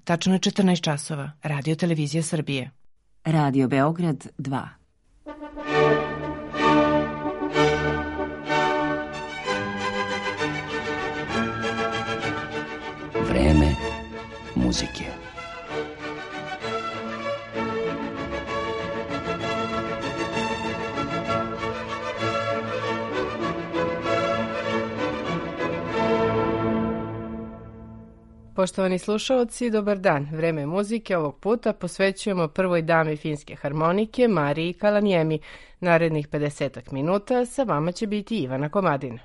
Tačno je 14 časova. Radio Televizija Srbije. Radio Beograd 2. Vreme muzike. Poštovani slušaoci, dobar dan. Vreme muzike ovog puta posvećujemo prvoj dami finske harmonike Mariji Kalanjemi. Narednih 50 minuta sa vama će biti Ivana Komadina.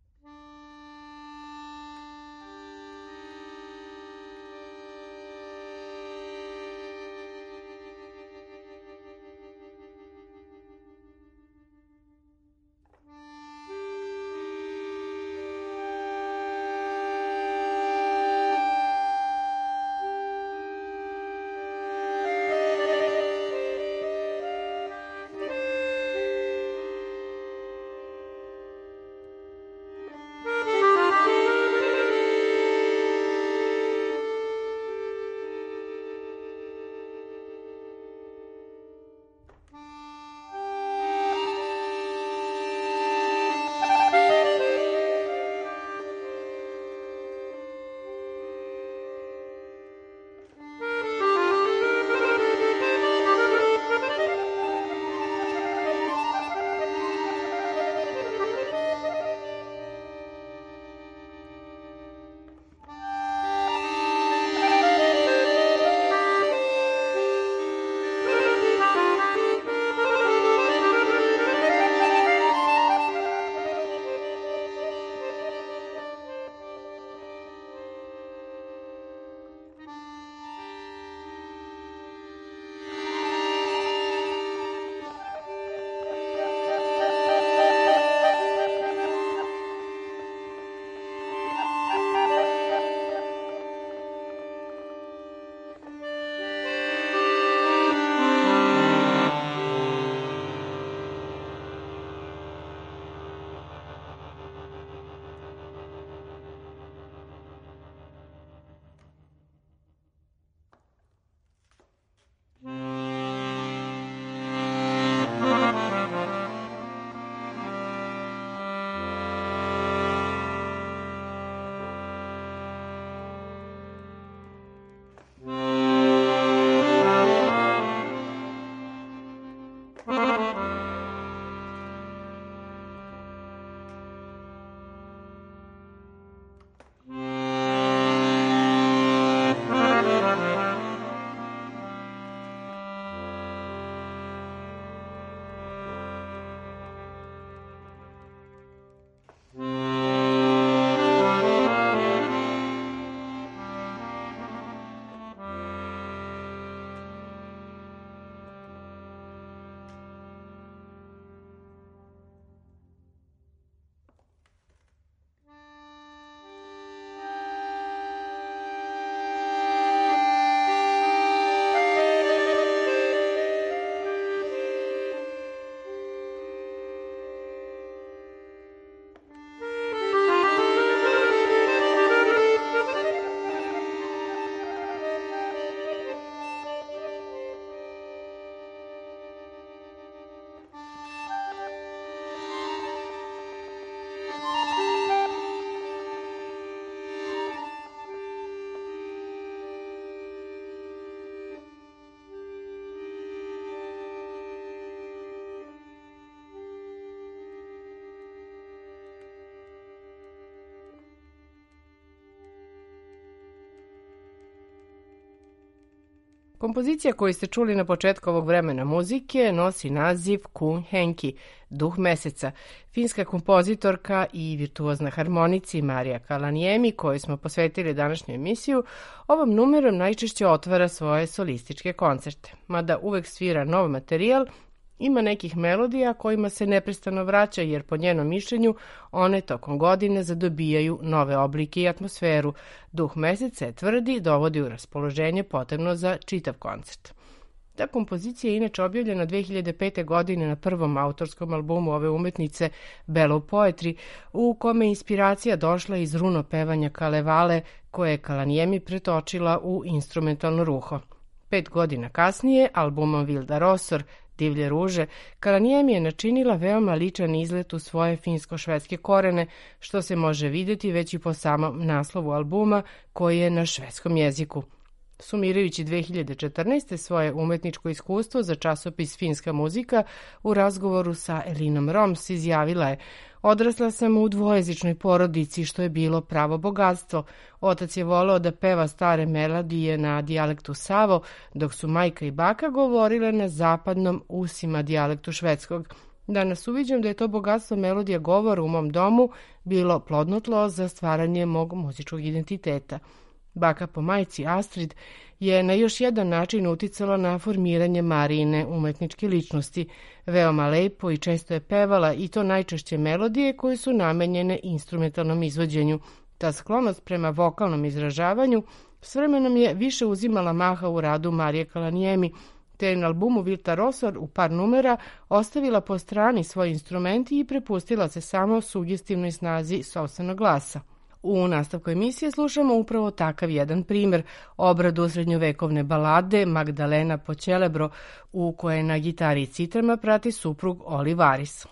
Kompozicija koju ste čuli na početku ovog vremena muzike nosi naziv Kuun Henki, duh meseca. Finska kompozitorka i virtuozna harmonici Marija Kalanjemi, koju smo posvetili današnju emisiju, ovom numerom najčešće otvara svoje solističke koncerte. Mada uvek svira nov materijal, ima nekih melodija kojima se neprestano vraća jer po njenom mišljenju one tokom godine zadobijaju nove oblike i atmosferu. Duh meseca je tvrdi, dovodi u raspoloženje potrebno za čitav koncert. Ta kompozicija je inače objavljena 2005. godine na prvom autorskom albumu ove umetnice Bellow Poetry, u kome je inspiracija došla iz runo pevanja Kalevale, koje je Kalaniemi pretočila u instrumentalno ruho. 5 godina kasnije, albumom Vilda Rosor, Divlje ruže, Kalaniemi je načinila veoma ličan izlet u svoje finsko-švedske korene, što se može vidjeti već i po samom naslovu albuma, koji je na švedskom jeziku. Sumirajući 2014. svoje umetničko iskustvo za časopis Finska muzika, u razgovoru sa Elinom Roms izjavila je: "Odrasla sam u dvojezičnoj porodici, što je bilo pravo bogatstvo. Otac je voleo da peva stare melodije na dijalektu Savo, dok su majka i baka govorile na zapadnom usima dijalektu švedskog. Danas uviđam da je to bogatstvo melodija govora u mom domu bilo plodno tlo za stvaranje mog muzičkog identiteta." Baka po majci Astrid je na još jedan način uticala na formiranje Marijine umetničke ličnosti. Veoma lepo i često je pevala, i to najčešće melodije koje su namenjene instrumentalnom izvođenju. Ta sklonost prema vokalnom izražavanju s vremenom je više uzimala maha u radu Marije Kalaniemi, te je na albumu Vilda Rosor u par numera ostavila po strani svoj instrumenti i prepustila se samo sugestivnoj snazi sopstvenog glasa. U nastavku emisije slušamo upravo takav jedan primjer, obradu srednjovekovne balade Magdalena po Ćelebro, u kojoj na gitari i citrama prati suprug Olivaris.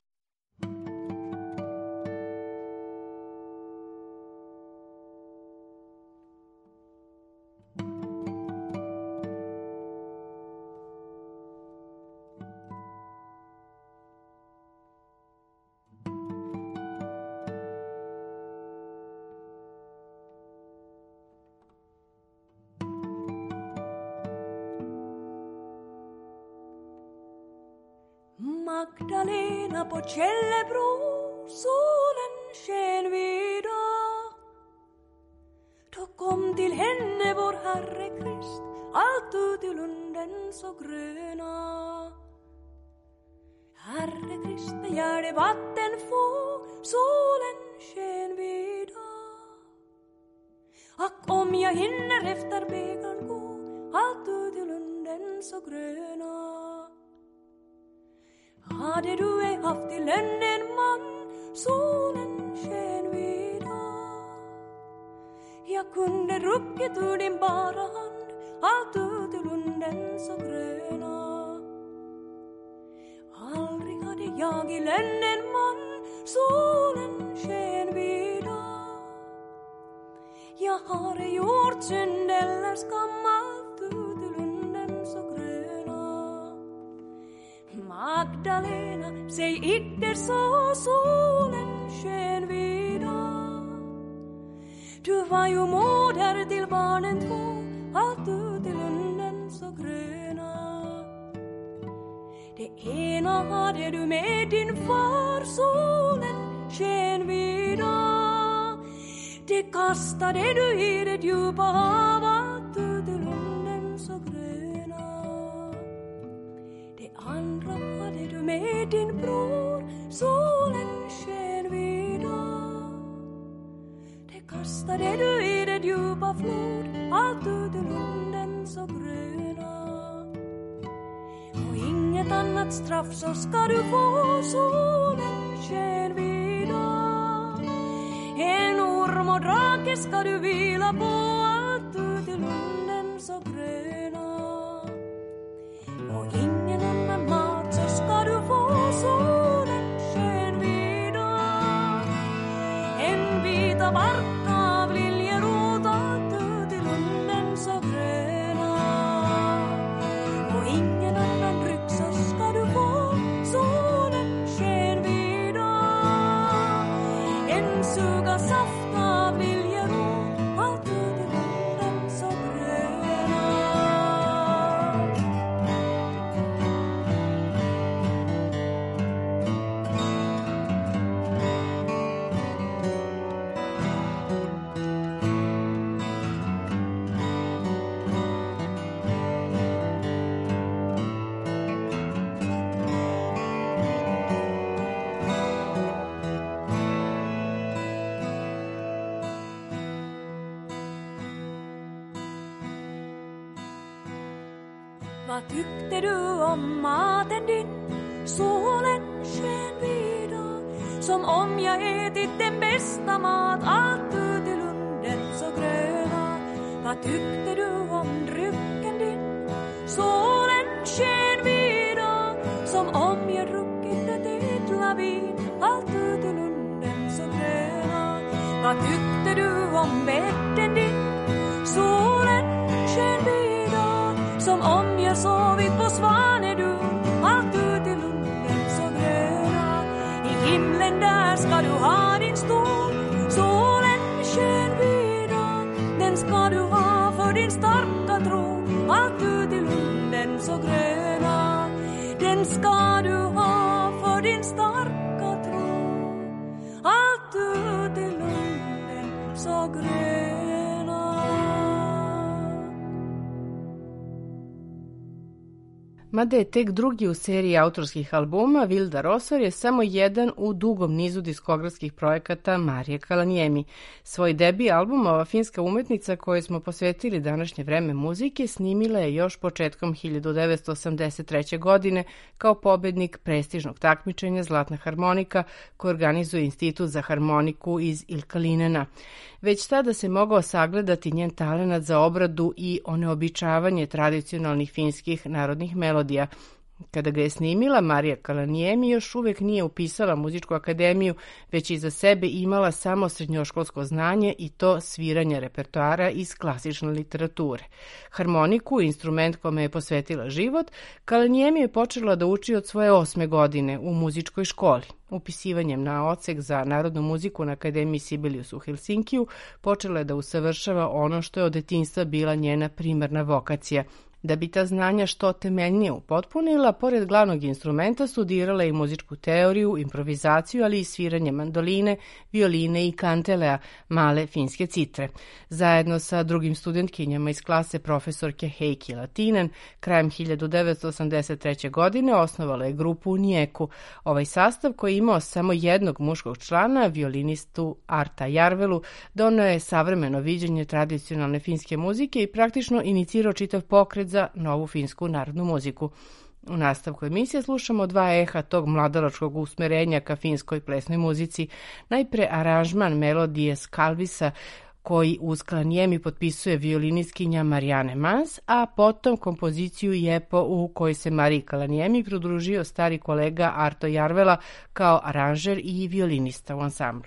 Magdalena på Källebro, solen sken vid dag. Då kom till henne vår Herre Krist, allt ut i lunden så gröna. Herre Krist begärde vatten få, solen sken vid dag. Ack, om jag hinner efter bägaren gå, allt ut i lunden så gröna. Hade du ej haft till lönn en man, solen sken vid dag. Jag kunde ruckit ur din bara hand, allt ut i lunden så gröna. Aldrig hade jag i lönn en man, solen sken vid dag. Jag har ej gjort synd eller skam, allt ut i lunden så gröna. Magdalena, säg inte så, solen sken vid dag. Du var ju moder till barnen två, allt ut i lunden så gröna. Det ena hade du med din far, solen sken vid dag. Det kastade du i det djupa hav, allt ut i lunden så gröna. Det andra hade du med din bror, solen sken vid dag. Det kastade du i det djupa flod, allt ut i lunden så gröna. Och inget annat straff så ska du få, solen sken vid dag. En orm och drake ska du vila på, allt ut i lunden så gröna. Och ingen annan mat så ska du få, solen sken vid dag. En bit av bark av liljerot, allt ut i lunden så gröna. Och ingen annan dryck så ska du få, solen sken vid dag. En suga saft av liljerot, allt ut i lunden så gröna. Vad tyckte du om maten din? Solen sken vida, som om jag ätit den bästa mat, allt ut i lunden så gröna. Vad tyckte du om drycken din? Solen sken vida, som om jag druckit ett ädla vin, allt ut i lunden så gröna. Vad tyckte du om bädden din? Solen sken vida, som om jag sovit på Svanedun, allt ut i lunden så gröna. I himlen där ska du ha din stol, solen sken vida, den ska du ha för din starka tro, allt ut i lunden så gröna. Den ska du ha för din starka tro, allt ut i lunden så gröna. Mada je tek drugi u seriji autorskih albuma, Vilda Rosor je samo jedan u dugom nizu diskografskih projekata Marije Kalanjemi. Svoj debi album ova finska umetnica kojoj smo posvetili današnje vreme muzike snimila je još početkom 1983. godine kao pobednik prestižnog takmičenja Zlatna harmonika koje organizuje Institut za harmoniku iz Ilkalinena. Već tada se mogao sagledati njen talenat za obradu i oneobičavanje tradicionalnih finskih narodnih melodija. Kada ga je snimila, Marija Kalanjemi još uvek nije upisala muzičku akademiju, već iza sebe imala samo srednjoškolsko znanje i to sviranje repertoara iz klasične literature. Harmoniku, instrument kome je posvetila život, Kalanjemi je počela da uči od svoje 8. godine u muzičkoj školi. Upisivanjem na odsek za narodnu muziku na Akademiji Sibelius u Helsinkiju počela je da usavršava ono što je od detinjstva bila njena primarna vokacija. Da bi ta znanja što temeljnije upotpunila, pored glavnog instrumenta studirala je i muzičku teoriju, improvizaciju, ali i sviranje mandoline, violine i kantelea, male finske citre. Zajedno sa drugim studentkinjama iz klase profesorke Heikki Latinen, krajem 1983. godine osnovala je grupu Nijeku. Ovaj sastav koji je imao samo jednog muškog člana, violinistu Arta Jarvelu, doneo je savremeno viđenje tradicionalne finske muzike i praktično inicirao čitav pokret za novu finsku narodnu muziku. U nastavku emisije slušamo dva eha tog mladalačkog usmerenja ka finskoj plesnoj muzici. Najpre aranžman melodije Skalvisa koji uz Kalanjemi potpisuje violinistkinja Marianne Mans, a potom kompoziciju Jepo u kojoj se Mariji Kalanjemi pridružio stari kolega Arto Jarvela kao aranžer i violinista u ansamblu.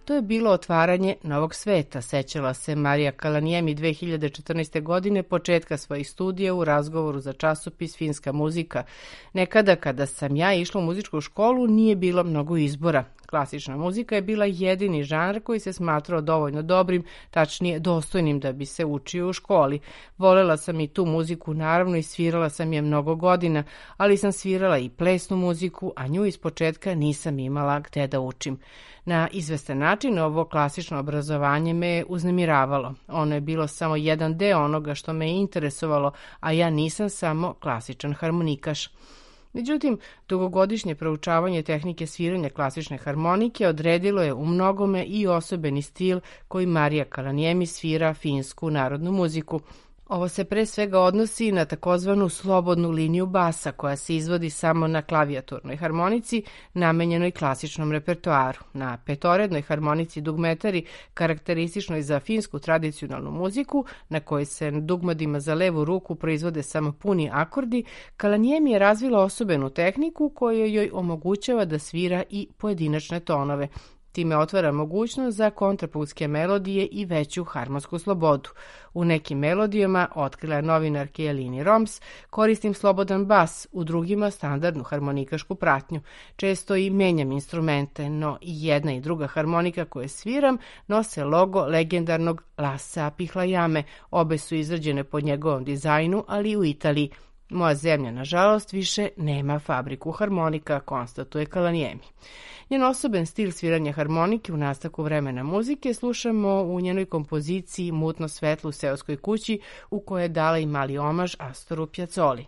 To je bilo otvaranje novog sveta, sećala se Marija Kalanijemi 2014. godine početka svojih studija u razgovoru za časopis Finska muzika. Nekada kada sam ja išla u muzičku školu nije bilo mnogo izbora. Klasična muzika je bila jedini žanr koji se smatrao dovoljno dobrim, tačnije dostojnim da bi se učio u školi. Volela sam i tu muziku, naravno, i svirala sam je mnogo godina, ali sam svirala i plesnu muziku, a nju ispočetka nisam imala gde da učim. Na izvestan način ovo klasično obrazovanje me je uznemiravalo. Ono je bilo samo jedan deo onoga što me je interesovalo, a ja nisam samo klasičan harmonikaš. Međutim, dugogodišnje proučavanje tehnike sviranja klasične harmonike odredilo je u mnogome i osobeni stil koji Marija Kalanijemi svira finsku narodnu muziku. Ovo se pre svega odnosi na takozvanu slobodnu liniju basa koja se izvodi samo na klavijaturnoj harmonici namenjenoj klasičnom repertoaru. Na petorednoj harmonici dugmetari, karakterističnoj za finsku tradicionalnu muziku, na kojoj se na dugmadima za levu ruku proizvode samo puni akordi, Kalanijemi je razvila osobenu tehniku koja joj omogućava da svira i pojedinačne tonove. Time otvara mogućnost za kontrapunktske melodije i veću harmonsku slobodu. U nekim melodijama, otkrila je novinarka Jelini Roms, koristim slobodan bas, u drugima standardnu harmonikašku pratnju. Često i menjam instrumente, no i jedna i druga harmonika koje sviram nose logo legendarnog Lassa Pihlajame. Obe su izrađene pod njegovom dizajnu, ali i u Italiji. Moja zemlja, nažalost, više nema fabriku harmonika, konstatuje Kalanijemi. Njen osoben stil sviranja harmonike u nastavku vremena muzike slušamo u njenoj kompoziciji Mutno svetlo u seoskoj kući, u kojoj je dala i mali omaž Astoru Pjaccoli.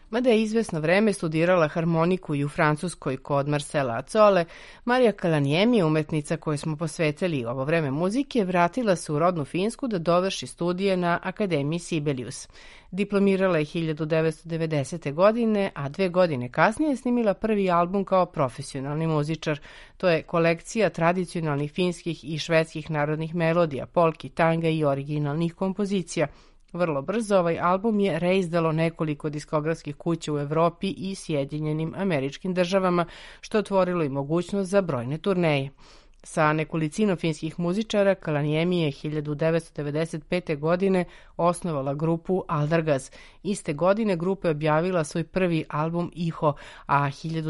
Mada je izvesno vreme studirala harmoniku i u Francuskoj kod Marcela Azzole, Marija Kalaniemi, umetnica kojoj smo posvetili ovo vreme muzike, vratila se u rodnu Finsku da dovrši studije na Akademiji Sibelius. Diplomirala je 1990. godine, a 2 godine kasnije je snimila prvi album kao profesionalni muzičar. To je kolekcija tradicionalnih finskih i švedskih narodnih melodija, polki, tanga i originalnih kompozicija. Vrlo brzo ovaj album je reizdalo nekoliko diskografskih kuća u Evropi i Sjedinjenim Američkim Državama, što je otvorilo i mogućnost za brojne turneje. Sa nekolicinom finskih muzičara, Kalaniemi je 1995. godine osnovala grupu Aldargaz. Iste godine grupa je objavila svoj prvi album Iho, a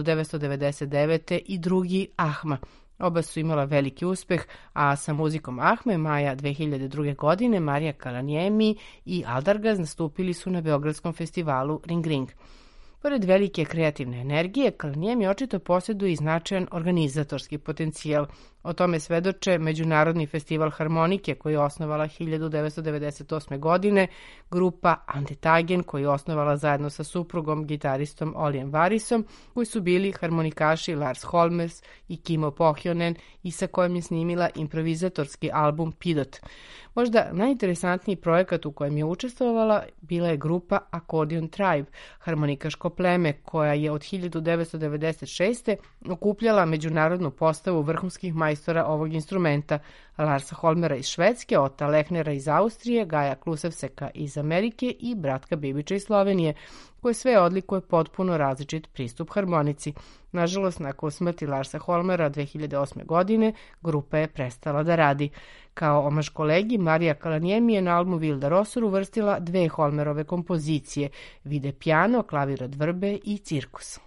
1999. i drugi Ahma. Oba su imala veliki uspeh, a sa muzikom Ahme maja 2002. godine Marija Kalaniemi i Aldargaz nastupili su na Beogradskom festivalu Ring Ring. Pored velike kreativne energije, Kalaniemi očito posjeduje i značajan organizatorski potencijal. O tome svedoče Međunarodni festival harmonike koji je osnovala 1998. godine, grupa Antitagen koju je osnovala zajedno sa suprugom, gitaristom Olijem Varisom, koji su bili harmonikaši Lars Holmers i Kimo Pohjonen i sa kojim je snimila improvizatorski album Pidot. Možda najinteresantniji projekat u kojem je učestvovala bila je grupa Accordion Tribe, harmonikaško pleme koja je od 1996. okupljala međunarodnu postavu vrhunskih majstora ovog instrumenta, Larsa Holmera iz Švedske, Ota Lehnera iz Austrije, Gaja Klusevseka iz Amerike i Bratka Bibića iz Slovenije, koje sve odlikuje potpuno različit pristup harmonici. Nažalost, nakon smrti Larsa Holmera 2008. godine, grupa je prestala da radi. Kao omaž kolegi, Marija Kalaniemi je na albumu Vilda Rosor uvrstila 2 Holmerove kompozicije, Vide piano, Klavir od vrbe i Cirkus.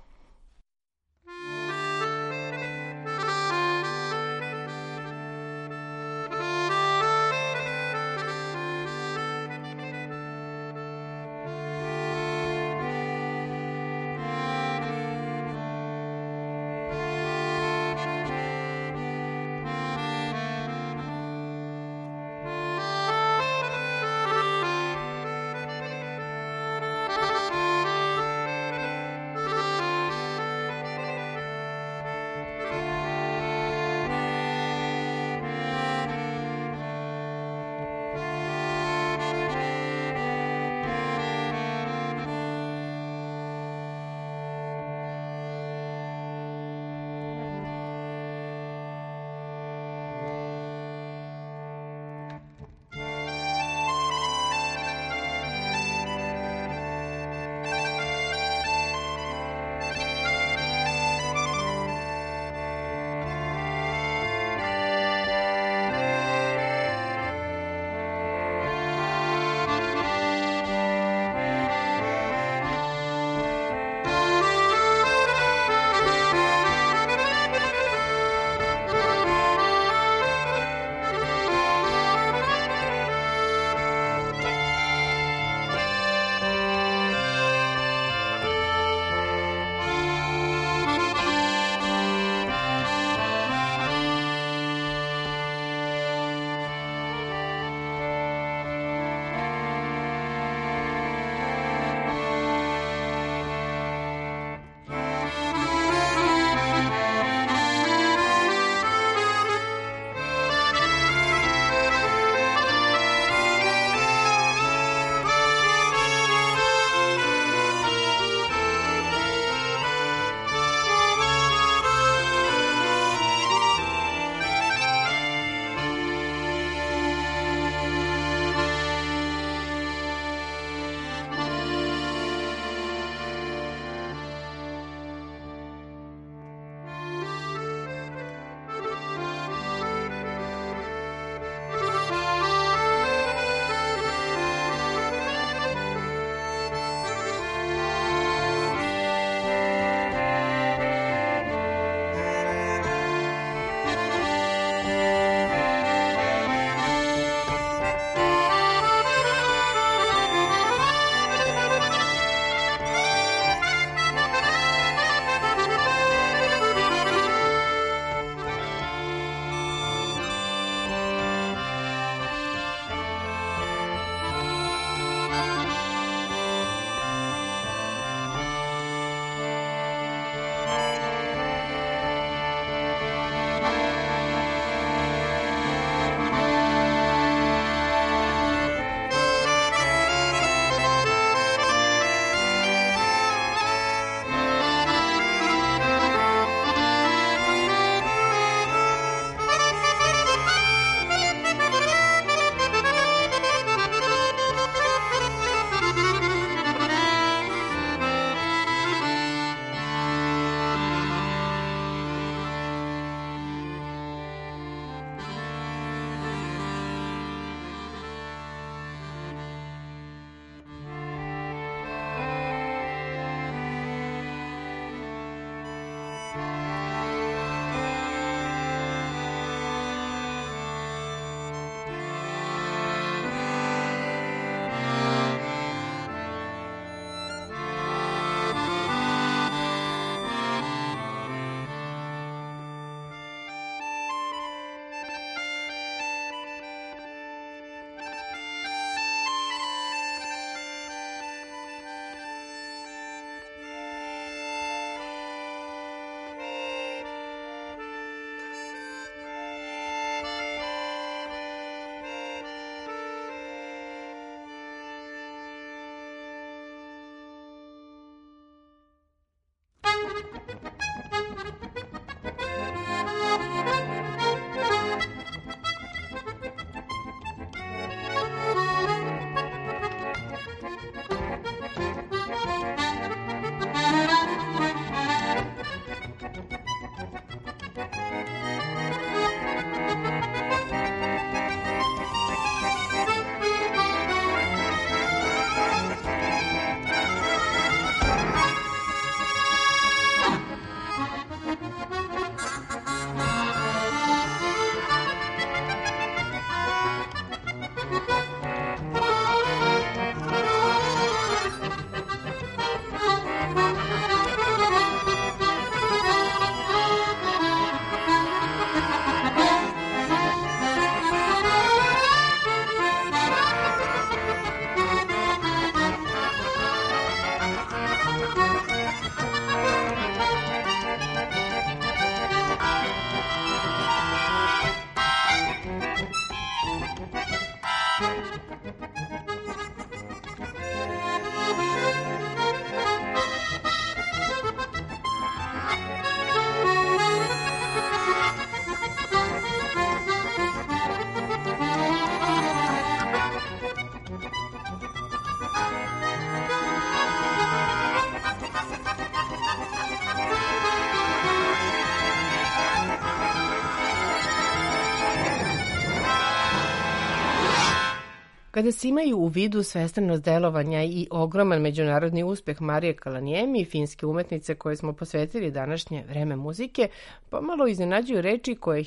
Kada se imaju u vidu svestranost delovanja i ogroman međunarodni uspeh Marije Kalanijemi, finske umetnice koje smo posvetili današnje vreme muzike, pomalo iznenađuju reči koje je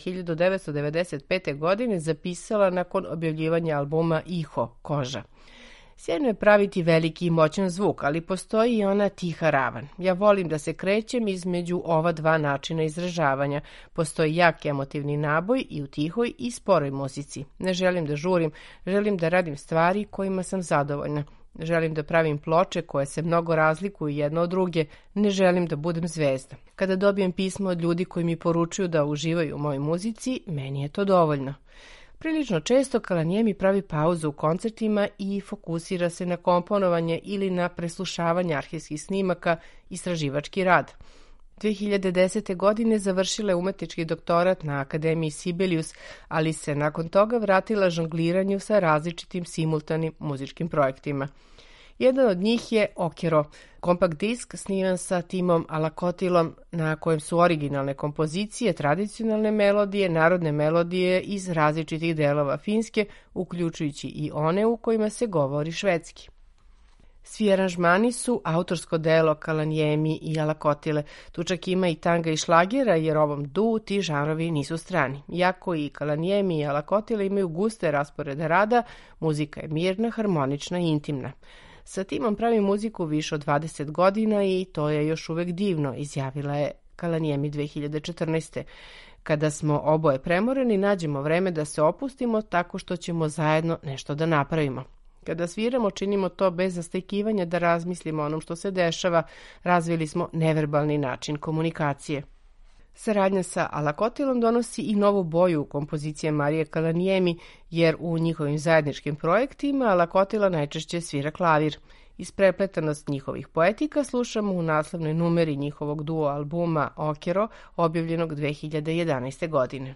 1995. godine zapisala nakon objavljivanja albuma Iho, Koža. Sjajno je praviti veliki i moćan zvuk, ali postoji i ona tiha ravan. Ja volim da se krećem između ova dva načina izražavanja. Postoji jak emotivni naboj i u tihoj i sporoj muzici. Ne želim da žurim, želim da radim stvari kojima sam zadovoljna. Želim da pravim ploče koje se mnogo razlikuju jedno od druge. Ne želim da budem zvezda. Kada dobijem pismo od ljudi koji mi poručuju da uživaju u mojoj muzici, meni je to dovoljno. Prilično često Kalanijemi pravi pauzu u koncertima i fokusira se na komponovanje ili na preslušavanje arhivskih snimaka, istraživački rad. 2010. godine završila je umetnički doktorat na Akademiji Sibelius, ali se nakon toga vratila žongliranju sa različitim simultanim muzičkim projektima. Jedan od njih je Okero, kompakt disk sniman sa timom Alakotilom na kojem su originalne kompozicije, tradicionalne melodije, narodne melodije iz različitih delova Finske, uključujući i one u kojima se govori švedski. Svi aranžmani su autorsko delo Kalanijemi i Alakotile. Tu čak ima i tanga i šlagera jer ovom duu ti žanrovi nisu strani. Iako i Kalanijemi i Alakotile imaju guste rasporede rada, muzika je mirna, harmonična i intimna. Sa timom pravim muziku više od 20 godina i to je još uvek divno, izjavila je Kalanijemi 2014. Kada smo oboje premoreni, nađemo vreme da se opustimo tako što ćemo zajedno nešto da napravimo. Kada sviramo, činimo to bez zastajkivanja da razmislimo o onom što se dešava, razvili smo neverbalni način komunikacije. Saradnja sa Alakotilom donosi i novu boju u kompozicije Marije Kalanijemi, jer u njihovim zajedničkim projektima Alakotila najčešće svira klavir. Isprepletanost njihovih poetika slušamo u naslovnoj numeri njihovog duo albuma Okero, objavljenog 2011. godine.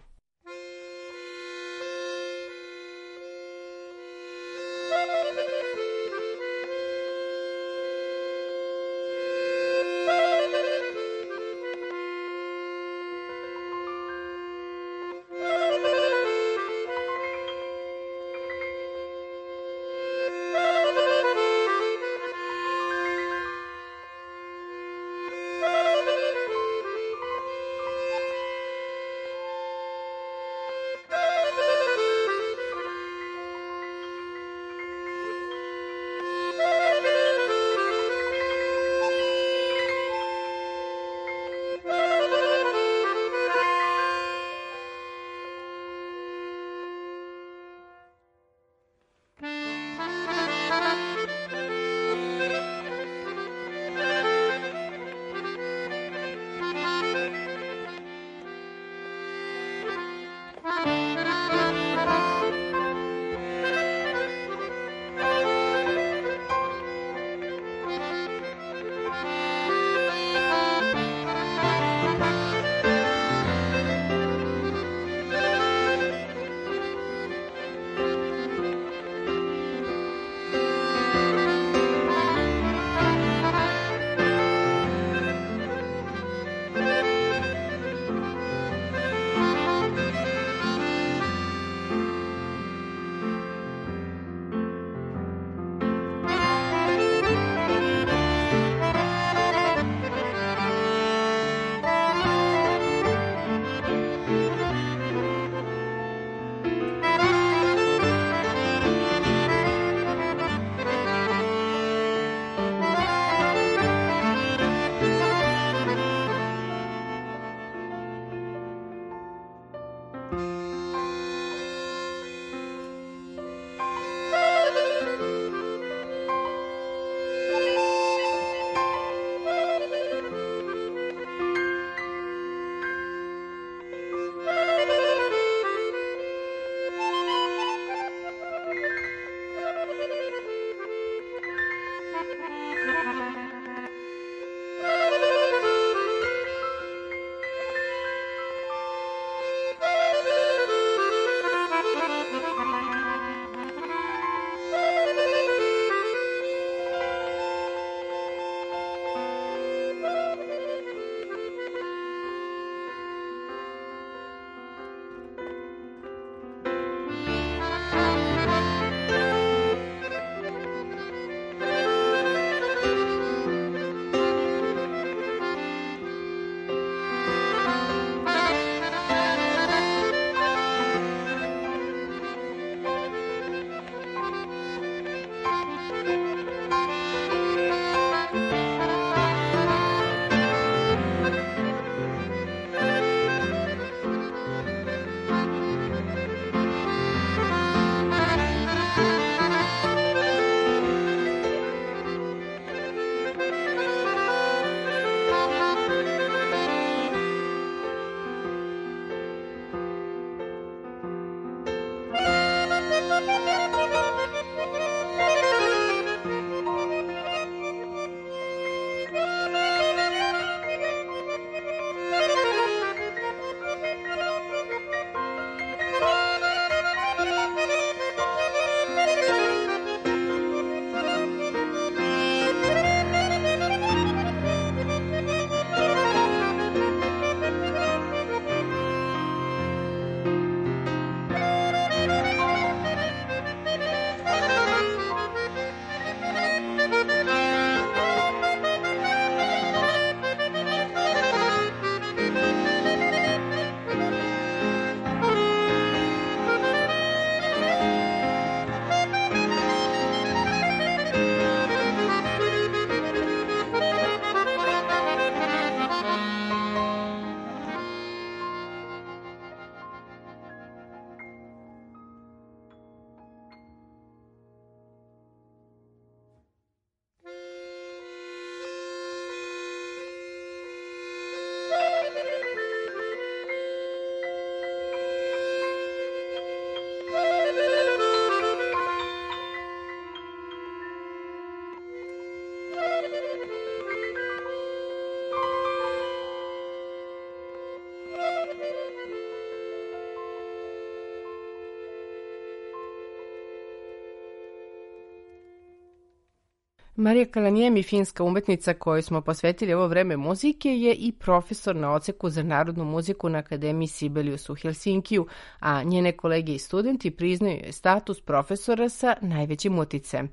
Marija Kalanijemi, finska umetnica kojoj smo posvetili ovo vreme muzike, je i profesor na odseku za narodnu muziku na Akademiji Sibelius u Helsinkiju, a njene kolege i studenti priznaju joj status profesora sa najvećim uticajem.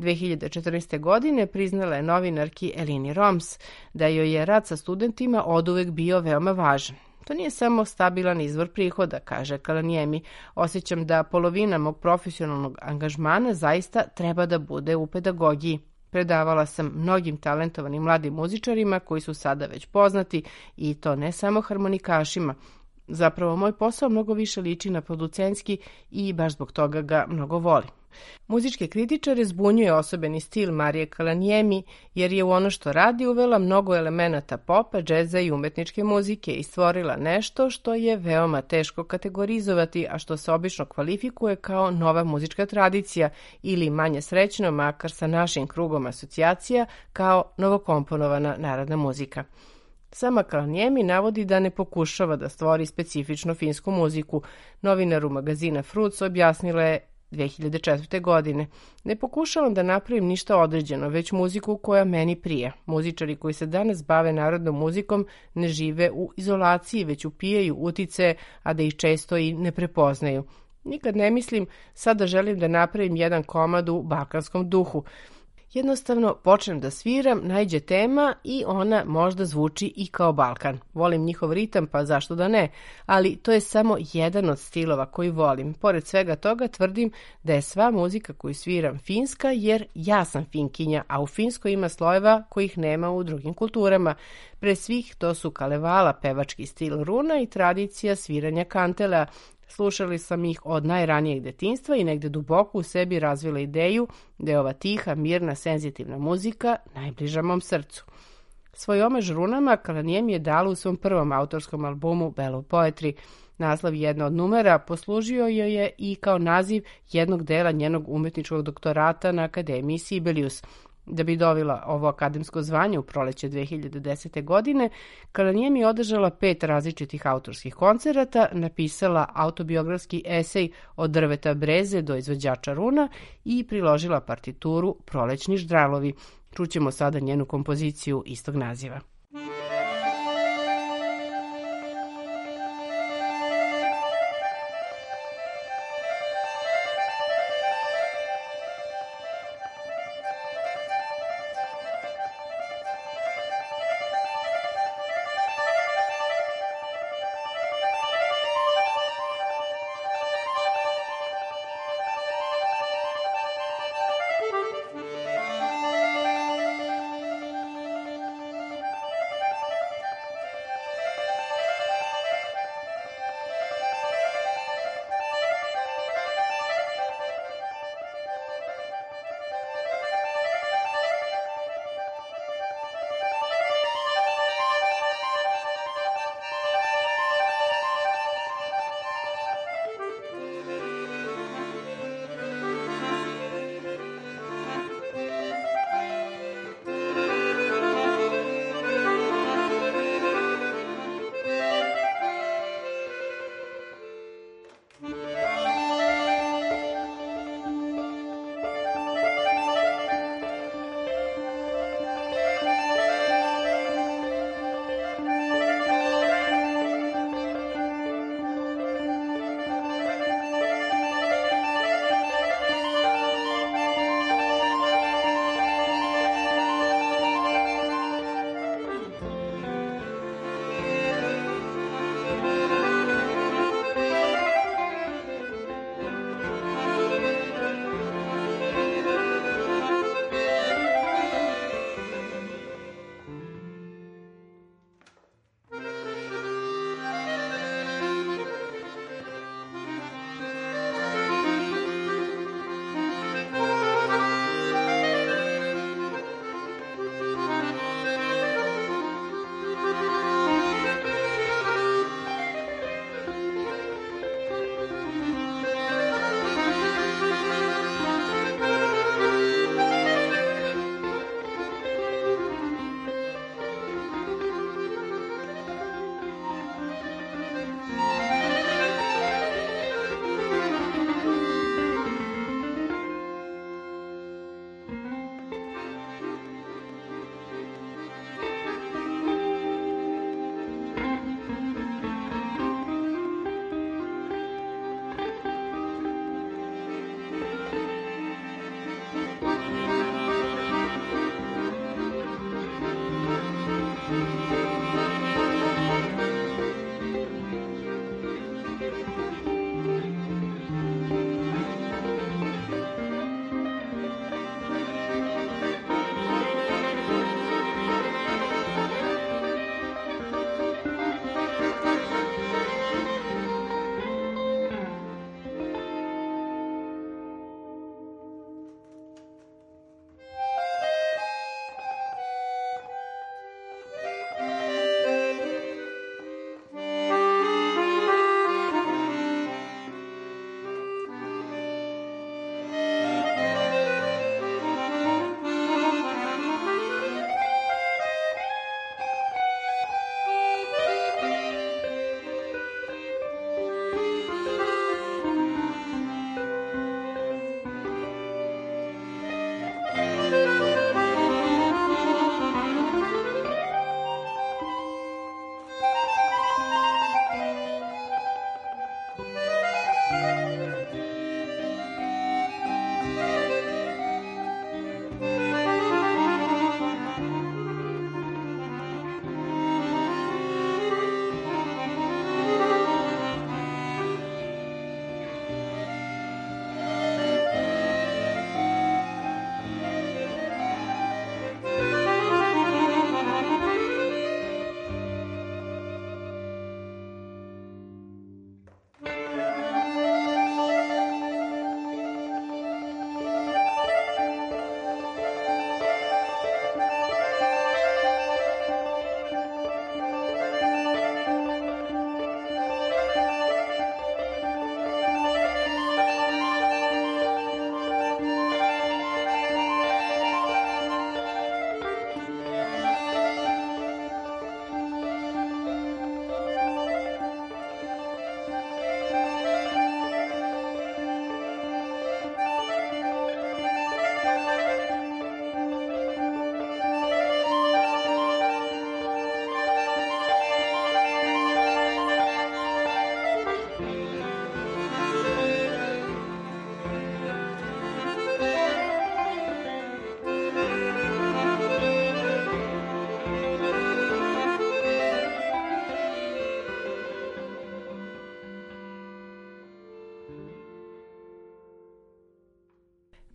2014. godine priznala je novinarki Elini Roms da joj je rad sa studentima oduvek bio veoma važan. To nije samo stabilan izvor prihoda, kaže Kalanijemi. Osjećam da polovina mog profesionalnog angažmana zaista treba da bude u pedagogiji. Predavala sam mnogim talentovanim mladim muzičarima koji su sada već poznati i to ne samo harmonikašima. Zapravo, moj posao mnogo više liči na producentski i baš zbog toga ga mnogo volim. Muzičke kritičare zbunjuje osobeni stil Marije Kalanijemi jer je u ono što radi uvela mnogo elemenata popa, džeza i umetničke muzike i stvorila nešto što je veoma teško kategorizovati, a što se obično kvalifikuje kao nova muzička tradicija ili manje srećno, makar sa našim krugom asocijacija, kao novokomponovana narodna muzika. Sama Kalanijemi navodi da ne pokušava da stvori specifičnu finsku muziku. Novinaru magazina Fruits objasnila je 2004. godine. Ne pokušavam da napravim ništa određeno, već muziku koja meni prija. Muzičari koji se danas bave narodnom muzikom ne žive u izolaciji, već upijaju utice, a da ih često i ne prepoznaju. Nikad ne mislim, sada želim da napravim jedan komad u balkanskom duhu. Jednostavno počnem da sviram, naiđe tema i ona možda zvuči i kao Balkan. Volim njihov ritam, pa zašto da ne, ali to je samo jedan od stilova koji volim. Pored svega toga tvrdim da je sva muzika koju sviram finska jer ja sam Finkinja, a u Finskoj ima slojeva kojih nema u drugim kulturama. Pre svih to su Kalevala, pevački stil runa i tradicija sviranja kantela. Slušali sam ih od najranijeg detinjstva i negde duboko u sebi razvila ideju da je ova tiha, mirna, senzitivna muzika najbliža mom srcu. Svoj omaž runama Kalanijemi je dala u svom prvom autorskom albumu Bellow Poetry. Naslov jedna od numera poslužio joj je i kao naziv jednog dela njenog umetničkog doktorata na Akademiji Sibelius. Da bi dobila ovo akademsko zvanje u proleće 2010. godine, Kalanijemi je održala 5 različitih autorskih koncerata, napisala autobiografski esej od drveta breze do izvođača runa i priložila partituru Prolećni ždralovi. Čućemo sada njenu kompoziciju istog naziva.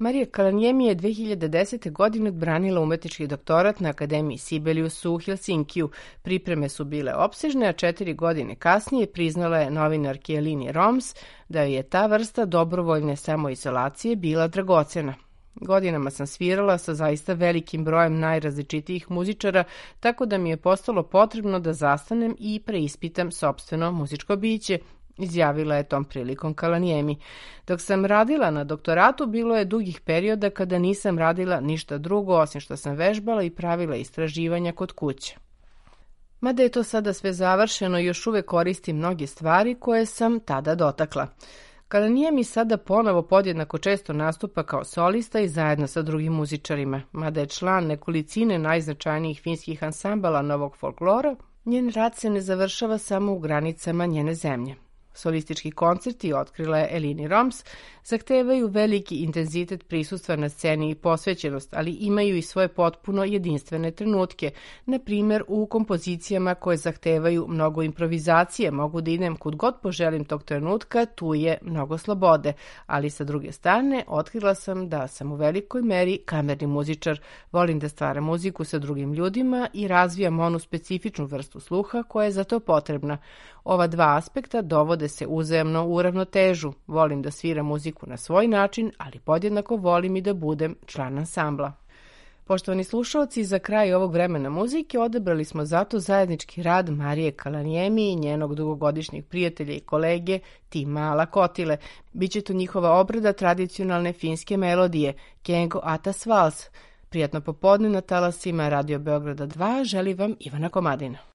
Marija Kalanjemi je 2010. godine odbranila umetnički doktorat na Akademiji Sibelius u Helsinkiju. Pripreme su bile opsežne, a 4 godine kasnije priznala je novinarki Elini Roms da je ta vrsta dobrovoljne samoizolacije bila dragocena. Godinama sam svirala sa zaista velikim brojem najrazličitijih muzičara, tako da mi je postalo potrebno da zastanem i preispitam sopstveno muzičko biće, izjavila je tom prilikom Kalanjemi. Dok sam radila na doktoratu, bilo je dugih perioda kada nisam radila ništa drugo, osim što sam vežbala i pravila istraživanja kod kuće. Mada je to sada sve završeno, još uvek koristim mnoge stvari koje sam tada dotakla. Kalanjemi sada ponovo podjednako često nastupa kao solista i zajedno sa drugim muzičarima. Mada je član nekolicine najznačajnijih finskih ansambala novog folklora, njen rad se ne završava samo u granicama njene zemlje. Solistički koncerti, otkrila je Elini Roms, zahtevaju veliki intenzitet prisustva na sceni i posvećenost, ali imaju i svoje potpuno jedinstvene trenutke. Na primjer, u kompozicijama koje zahtevaju mnogo improvizacije, mogu da idem kud god poželim tog trenutka, tu je mnogo slobode. Ali sa druge strane, otkrila sam da sam u velikoj meri kamerni muzičar, volim da stvaram muziku sa drugim ljudima i razvijam onu specifičnu vrstu sluha koja je za to potrebna. Ova dva aspekta dovode se uzajamno u ravnotežu. Volim da sviram muziku na svoj način, ali podjednako volim i da budem član ansambla. Poštovani slušalci, za kraj ovog vremena muzike odabrali smo zato zajednički rad Marije Kalanjemi i njenog dugogodišnjeg prijatelja i kolege Tima Lakotile. Biće to njihova obrada tradicionalne finske melodije Kengo Atas Vals. Prijatno popodne na talasima Radio Beograda 2 želi vam Ivana Komadina.